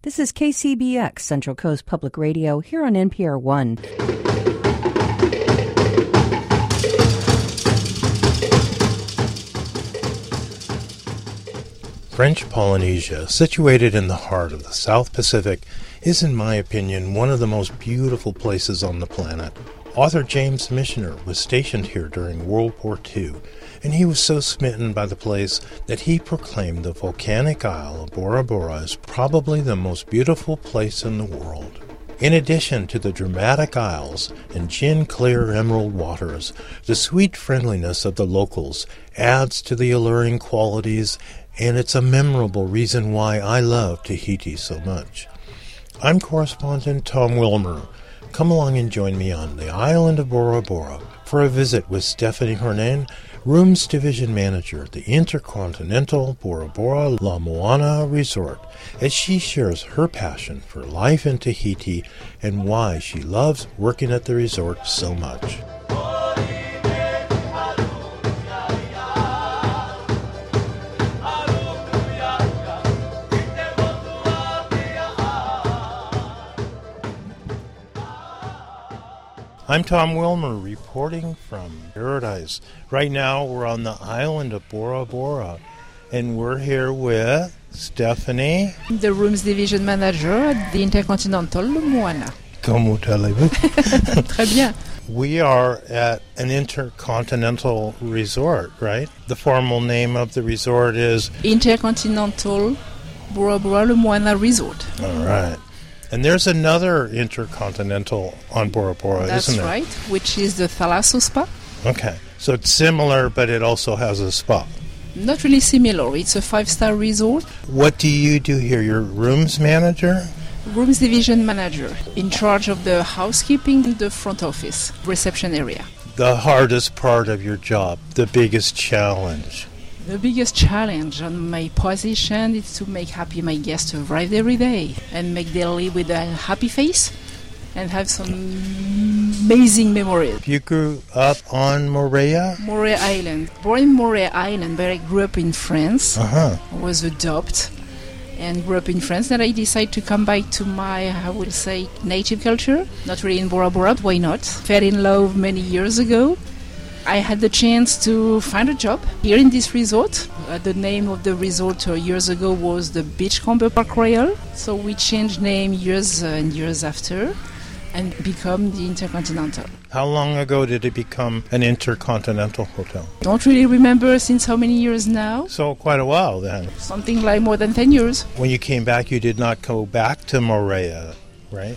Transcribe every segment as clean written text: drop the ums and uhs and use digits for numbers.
This is KCBX, Central Coast Public Radio, here on NPR One. French Polynesia, situated in the heart of the South Pacific, is, in my opinion, one of the most beautiful places on the planet. Author James Michener was stationed here during World War II, and he was so smitten by the place that he proclaimed the volcanic isle of Bora Bora as probably the most beautiful place in the world. In addition to the dramatic isles and gin-clear emerald waters, the sweet friendliness of the locals adds to the alluring qualities, and it's a memorable reason why I love Tahiti so much. I'm correspondent Tom Wilmer. Come along and join me on the island of Bora Bora for a visit with Stephanie Hernan, Rooms Division Manager at the Intercontinental Bora Bora La Moana Resort, as she shares her passion for life in Tahiti and why she loves working at the resort so much. I'm Tom Wilmer reporting from Paradise. Right now we're on the island of Bora Bora, and we're here with Stephanie, the Rooms Division Manager at the Intercontinental La Moana. Comment allez-vous? Très bien. We are at an intercontinental resort, right? The formal name of the resort is Intercontinental Bora Bora La Moana Resort. All right. And there's another intercontinental on Bora Bora, isn't there? That's right, which is the Thalasso Spa. Okay. So it's similar, but it also has a spa. Not really similar. It's a 5-star resort. What do you do here? You're rooms manager? Rooms Division Manager, in charge of the housekeeping in the front office, reception area. The hardest part of your job, the biggest challenge. The biggest challenge on my position is to make happy my guests who arrive every day and make them live with a happy face and have some amazing memories. You grew up on Moorea? Moorea Island. Born in Moorea Island, but I grew up in France. I was adopted and grew up in France. Then I decided to come back to my, I would say, native culture. Not really in Bora Bora, why not? Fell in love many years ago. I had the chance to find a job here in this resort. The name of the resort years ago was the Beachcomber Park Royal. So we changed name years and years after and become the Intercontinental. How long ago did it become an intercontinental hotel? Don't really remember since how many years now. So quite a while then. Something like more than 10 years. When you came back, you did not go back to Moorea, right?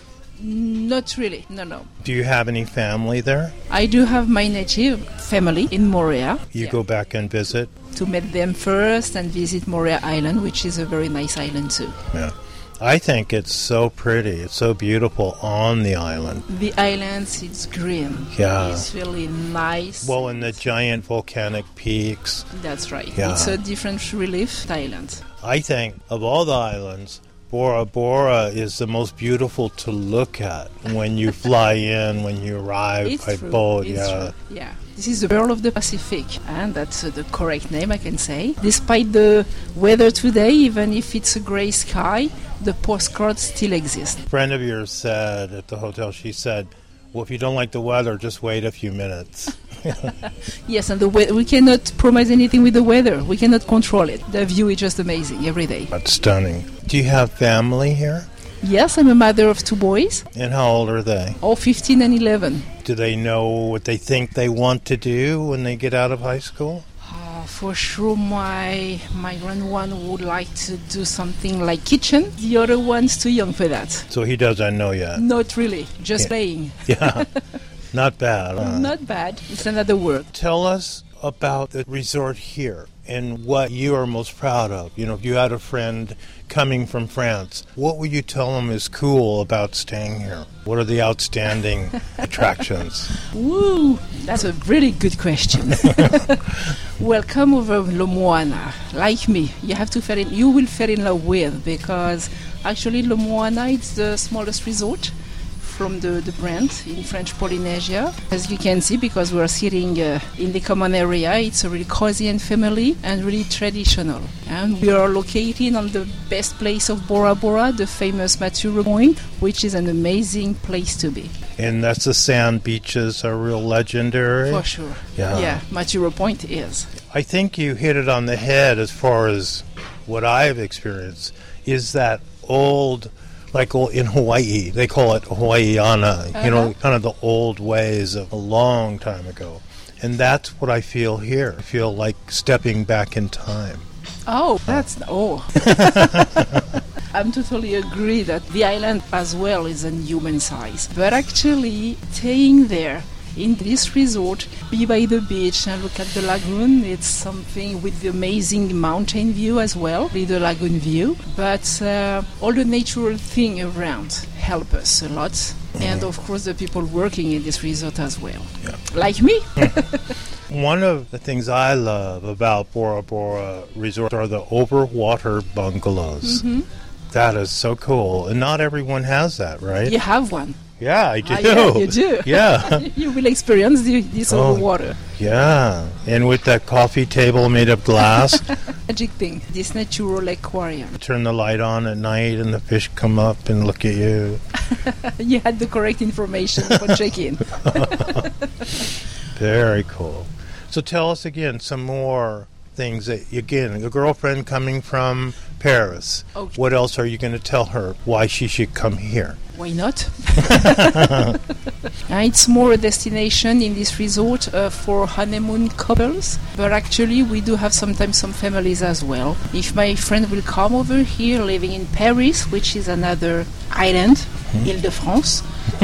Not really, no. Do you have any family there? I do have my native family in Moorea. You go back and visit? To meet them first and visit Moorea Island, which is a very nice island too. Yeah. I think it's so pretty. It's so beautiful on the island. The island, it's green. Yeah. It's really nice. Well, and the giant volcanic peaks. That's right. Yeah. It's a different relief island. I think of all the islands, Bora Bora is the most beautiful to look at when you fly in, when you arrive by boat. It's true. Yeah. This is the Pearl of the Pacific, and that's the correct name, I can say. Despite the weather today, even if it's a gray sky, the postcards still exist. A friend of yours said at the hotel, she said, well, if you don't like the weather, just wait a few minutes. Yes, and we cannot promise anything with the weather. We cannot control it. The view is just amazing every day. That's stunning. Do you have family here? Yes, I'm a mother of 2 boys. And how old are they? All 15 and 11. Do they know what they think they want to do when they get out of high school? For sure, my grand one would like to do something like kitchen. The other one's too young for that. So he doesn't know yet? Not really, just playing. Yeah, not bad. Not bad. It's another word. Tell us about the resort here and what you are most proud of. You know, if you had a friend coming from France, what would you tell them is cool about staying here? What are the outstanding attractions? Woo, that's a really good question. Well, come over La Moana. Like me, you will fall in love with, because actually La Moana is the smallest resort from the brand in French Polynesia. As you can see, because we are sitting in the common area, it's a really cozy and family and really traditional. And we are located on the best place of Bora Bora, the famous Maturo Point, which is an amazing place to be. And that's the sand beaches are real legendary. For sure. Yeah. Maturo Point is. I think you hit it on the head as far as what I've experienced is that old, like in Hawaii, they call it Hawaiiana, kind of the old ways of a long time ago. And that's what I feel here. I feel like stepping back in time. Oh, I'm totally agree that the island as well is in human size. But actually, staying there in this resort, be by the beach and look at the lagoon, it's something with the amazing mountain view as well, the lagoon view. But all the natural thing around help us a lot. And of course the people working in this resort as well. Yeah. Like me. One of the things I love about Bora Bora Resort are the overwater bungalows. Mm-hmm. That is so cool. And not everyone has that, right? You have one. Yeah, I do. Yeah, you do. Yeah. You will experience this overwater. Yeah. And with that coffee table made of glass. Magic thing, this natural aquarium. Turn the light on at night and the fish come up and look at you. You had the correct information for check-in. Very cool. So tell us again some more things. Again, a girlfriend coming from Paris. Okay. What else are you going to tell her why she should come here? Why not? It's more a destination in this resort for honeymoon couples, but actually we do have sometimes some families as well. If my friend will come over here living in Paris, which is another island, Ile-de-France,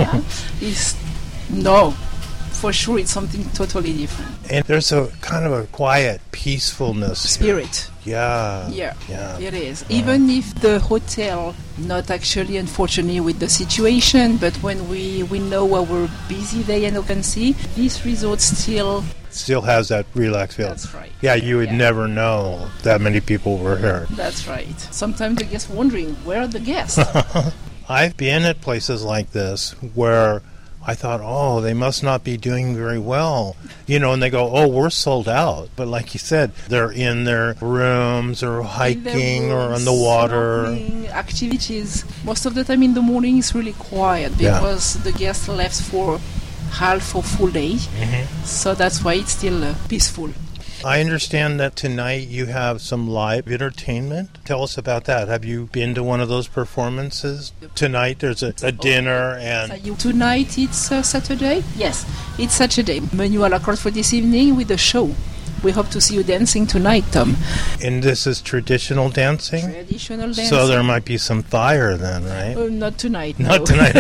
for sure it's something totally different. And there's a kind of a quiet peacefulness spirit. Yeah, it is. Even if the hotel, not actually unfortunately with the situation, but when we know our busy day and occupancy, this resort still has that relaxed feel. That's right. Yeah, you would never know that many people were here. That's right. Sometimes the guests wondering, where are the guests? I've been at places like this where I thought, they must not be doing very well. And they go, we're sold out. But like you said, they're in their rooms or hiking or on the water. Activities. Most of the time in the morning it's really quiet because the guests left for half or full day. Mm-hmm. So that's why it's still peaceful. I understand that tonight you have some live entertainment. Tell us about that. Have you been to one of those performances? Tonight there's a dinner and... Tonight it's Saturday? Yes, it's Saturday. Menu à la carte for this evening with a show. We hope to see you dancing tonight, Tom. And this is traditional dancing? Traditional dancing. So there might be some fire then, right? Not tonight, Not tonight,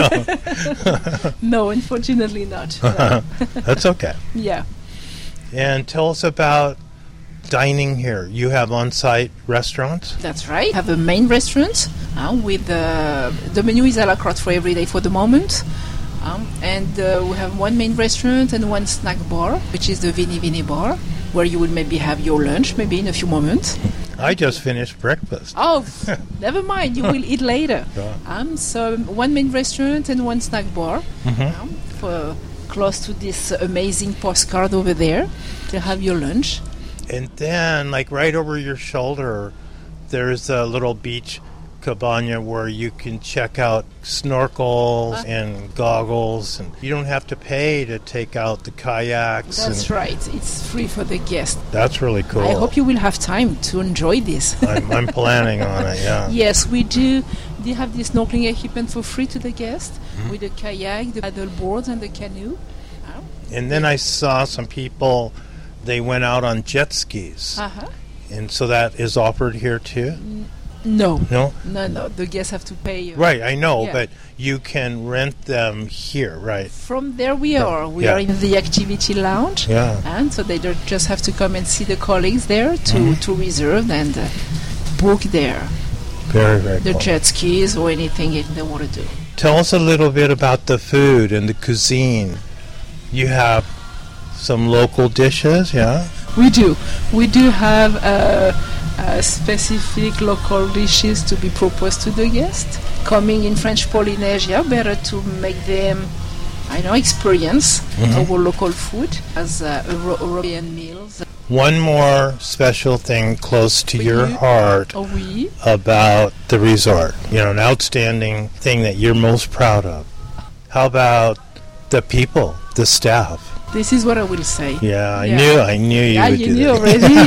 no. No, unfortunately not. No. That's okay. Yeah. And tell us about dining here. You have on-site restaurants? That's right. We have a main restaurant with the menu is a la carte for every day for the moment. And we have one main restaurant and one snack bar, which is the Vini Vini bar, where you will maybe have your lunch maybe in a few moments. I just finished breakfast. Oh, never mind. You will eat later. So one main restaurant and one snack bar for close to this amazing postcard over there to have your lunch. And then, like right over your shoulder, there's a little beach cabana where you can check out snorkels and goggles, and you don't have to pay to take out the kayaks. That's right. It's free for the guest. That's really cool. I hope you will have time to enjoy this. I'm planning on it, yeah. Yes, we do. They have this snorkeling equipment for free to the guest with the kayak, the paddle boards, and the canoe. And then I saw some people, they went out on jet skis. And so that is offered here too? No. No? No. The guests have to pay. Right, I know, but you can rent them here, right? From there we are. We are in the activity lounge. Yeah. And so they just have to come and see the colleagues there to reserve and book there. Very, very the cool. Jet skis or anything they want to do. Tell us a little bit about the food and the cuisine. You have some local dishes, yeah? We do. We do have specific local dishes to be proposed to the guest. Coming in French Polynesia, better to make them, experience our local food as European meals. One more special thing close to your heart Oui. about the resort. An outstanding thing that you're most proud of. How about the people, the staff? This is what I will say. Yeah, I knew you would do knew that.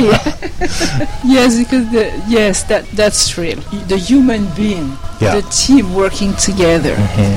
Already. Yes, because that's real. The human being, the team working together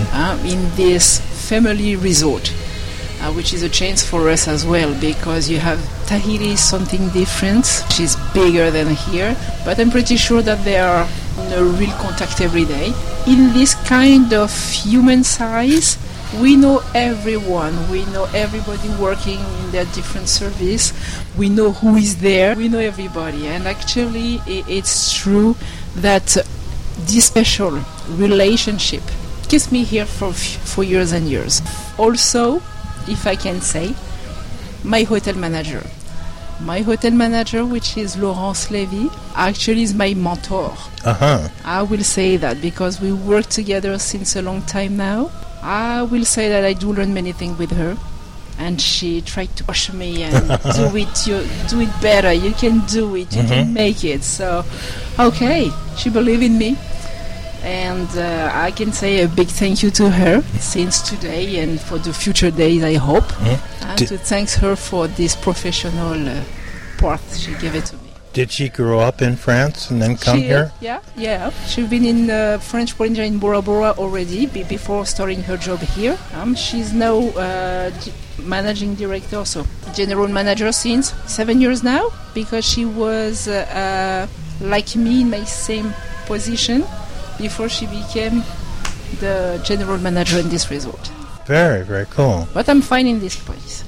in this family resort, which is a chance for us as well, because you have Tahiti is something different. She's bigger than here, but I'm pretty sure that they are in a real contact every day. In this kind of human size, we know everyone. We know everybody working in their different service. We know who is there. We know everybody. And actually, it's true that this special relationship keeps me here for years and years. Also, if I can say, my hotel manager. My hotel manager, which is Laurence Levy, actually is my mentor. I will say that because we work together since a long time now. I will say that I do learn many things with her, and she tried to push me and do it better. You can do it. You can make it. So, okay, she believed in me, and I can say a big thank you to her since today and for the future days. I hope to thank her for this professional part she gave it to me. Did she grow up in France and then come here? Yeah. She's been in French Polynesia in Bora Bora already before starting her job here. She's now managing director, so general manager since 7 years now, because she was like me in my same position before she became the general manager in this resort. Very, very cool. But I'm fine in this place.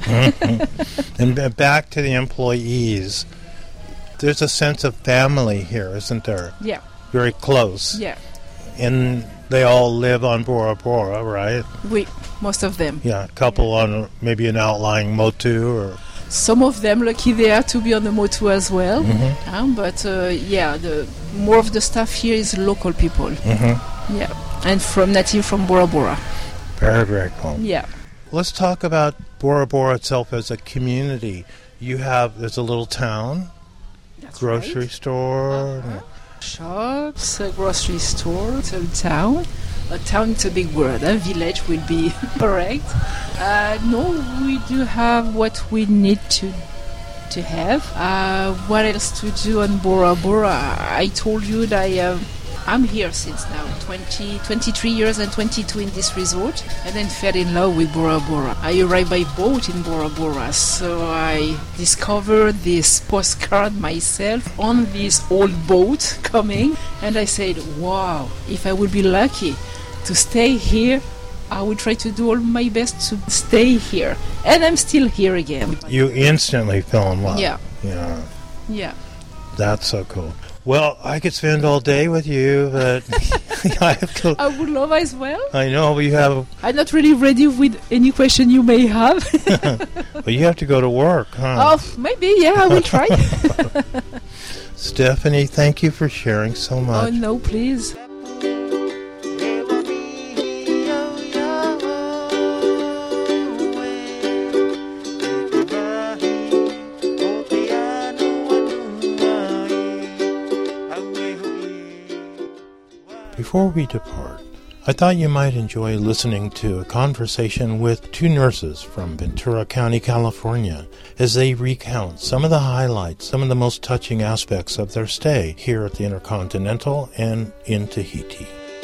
And back to the employees. There's a sense of family here, isn't there? Yeah. Very close. Yeah. And they all live on Bora Bora, right? Most of them. Yeah, a couple on maybe an outlying Motu or... Some of them, lucky they are to be on the Motu as well. But more of the staff here is local people. Yeah. And native from Bora Bora. Very, very cool. Yeah. Let's talk about Bora Bora itself as a community. There's a little town. Grocery store. Shops, a grocery store, it's a town. A town is a big word. A village will be correct. No, we do have what we need to have. What else to do on Bora Bora? I told you that I'm here since now 23 years and 22 in this resort, and then fell in love with Bora Bora. I arrived by boat in Bora Bora, so I discovered this postcard myself on this old boat coming, and I said, wow, if I would be lucky to stay here, I would try to do all my best to stay here. And I'm still here again. You instantly fell in love. Yeah. That's so cool. Well, I could spend all day with you, but I have to... I would love as well. I know, but you have... I'm not really ready with any question you may have. But you have to go to work, huh? Oh, maybe, I will try. Stephanie, thank you for sharing so much. Oh, no, please. Before we depart, I thought you might enjoy listening to a conversation with two nurses from Ventura County, California, as they recount some of the highlights, some of the most touching aspects of their stay here at the Intercontinental and in Tahiti.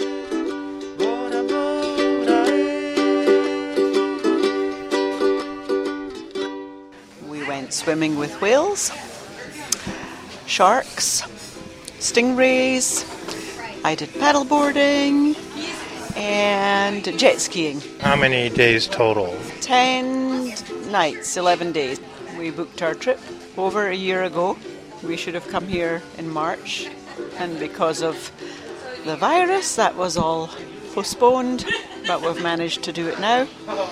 We went swimming with whales, sharks, stingrays. I did paddleboarding and jet skiing. How many days total? 10 nights, 11 days. We booked our trip over a year ago. We should have come here in March, and because of the virus, that was all postponed, but we've managed to do it now.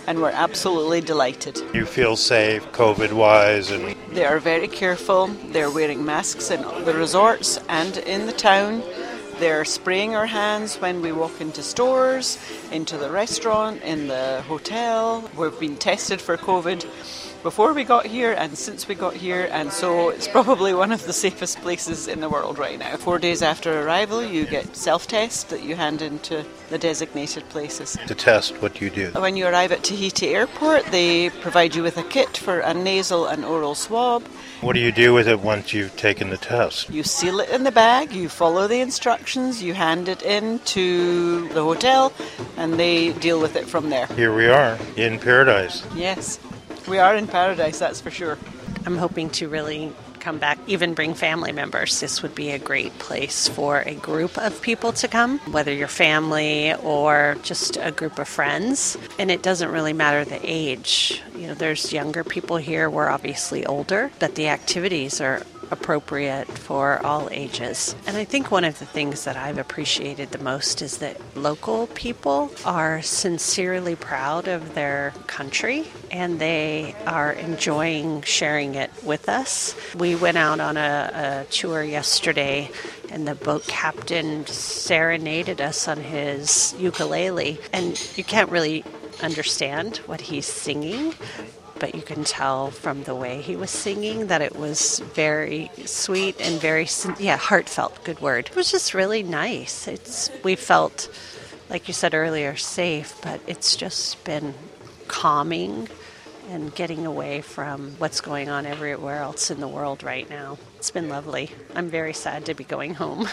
and we're absolutely delighted. You feel safe COVID-wise? And They are very careful. They're wearing masks in the resorts and in the town. They're spraying our hands when we walk into stores, into the restaurant, in the hotel. We've been tested for COVID before we got here and since we got here, and so it's probably one of the safest places in the world right now. 4 days after arrival, you get self-tests that you hand into the designated places. to test, what do you do? When you arrive at Tahiti Airport, they provide you with a kit for a nasal and oral swab. What do you do with it once you've taken the test? You seal it in the bag, you follow the instructions, you hand it in to the hotel, and they deal with it from there. Here we are in paradise. Yes, we are in paradise, that's for sure. I'm hoping to really come back, even bring family members. This would be a great place for a group of people to come, whether you're family or just a group of friends. And it doesn't really matter the age. You know, there's younger people here, we're obviously older, but the activities are appropriate for all ages. And I think one of the things that I've appreciated the most is that local people are sincerely proud of their country and they are enjoying sharing it with us. We went out on a tour yesterday and the boat captain serenaded us on his ukulele, and you can't really understand what he's singing, but you can tell from the way he was singing that it was very sweet and very, heartfelt, good word. It was just really nice. We felt, like you said earlier, safe, but it's just been calming and getting away from what's going on everywhere else in the world right now. It's been lovely. I'm very sad to be going home.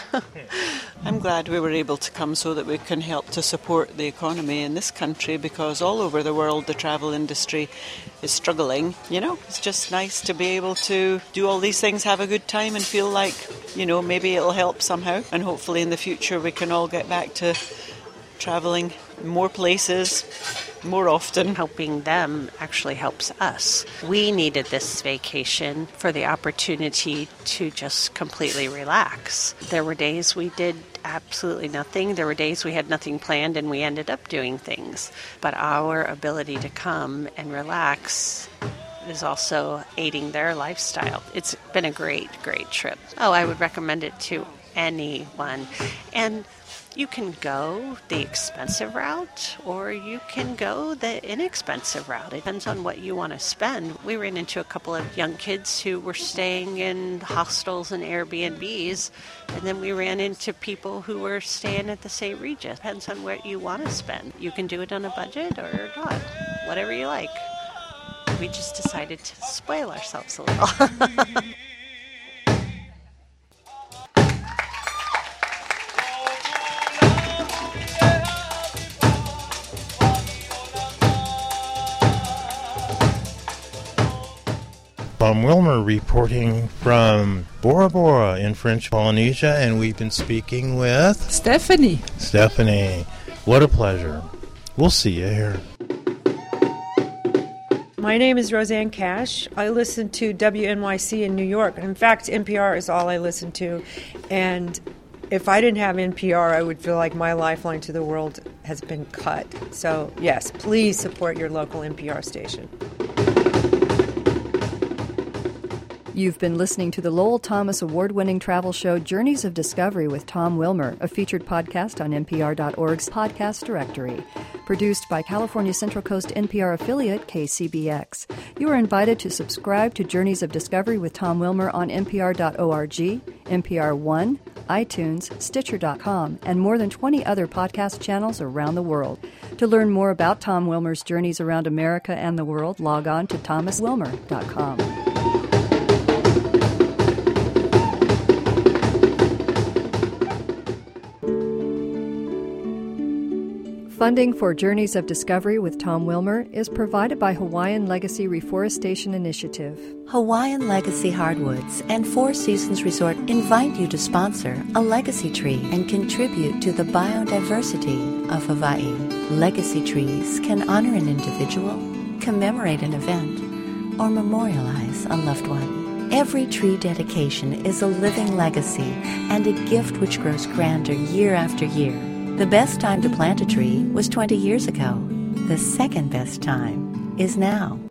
I'm glad we were able to come so that we can help to support the economy in this country, because all over the world the travel industry is struggling. You know, it's just nice to be able to do all these things, have a good time and feel like, you know, maybe it'll help somehow. And hopefully in the future we can all get back to traveling more places, more often. Helping them actually helps us. We needed this vacation for the opportunity to just completely relax. There were days we did absolutely nothing. There were days we had nothing planned and we ended up doing things. But our ability to come and relax is also aiding their lifestyle. It's been a great, great trip. Oh, I would recommend it to anyone. And you can go the expensive route or you can go the inexpensive route. It depends on what you want to spend. We ran into a couple of young kids who were staying in hostels and Airbnbs, and then we ran into people who were staying at the St. Regis. Depends on what you want to spend. You can do it on a budget or not, whatever you like. We just decided to spoil ourselves a little. Tom Wilmer reporting from Bora Bora in French Polynesia, and we've been speaking with Stephanie. Stephanie. What a pleasure. We'll see you here. My name is Roseanne Cash. I listen to WNYC in New York. In fact, NPR is all I listen to. And if I didn't have NPR, I would feel like my lifeline to the world has been cut. So, yes, please support your local NPR station. You've been listening to the Lowell Thomas award-winning travel show Journeys of Discovery with Tom Wilmer, a featured podcast on NPR.org's podcast directory. Produced by California Central Coast NPR affiliate KCBX. You are invited to subscribe to Journeys of Discovery with Tom Wilmer on NPR.org, NPR One, iTunes, Stitcher.com, and more than 20 other podcast channels around the world. To learn more about Tom Wilmer's journeys around America and the world, log on to thomaswilmer.com. Funding for Journeys of Discovery with Tom Wilmer is provided by Hawaiian Legacy Reforestation Initiative. Hawaiian Legacy Hardwoods and Four Seasons Resort invite you to sponsor a legacy tree and contribute to the biodiversity of Hawaii. Legacy trees can honor an individual, commemorate an event, or memorialize a loved one. Every tree dedication is a living legacy and a gift which grows grander year after year. The best time to plant a tree was 20 years ago. The second best time is now.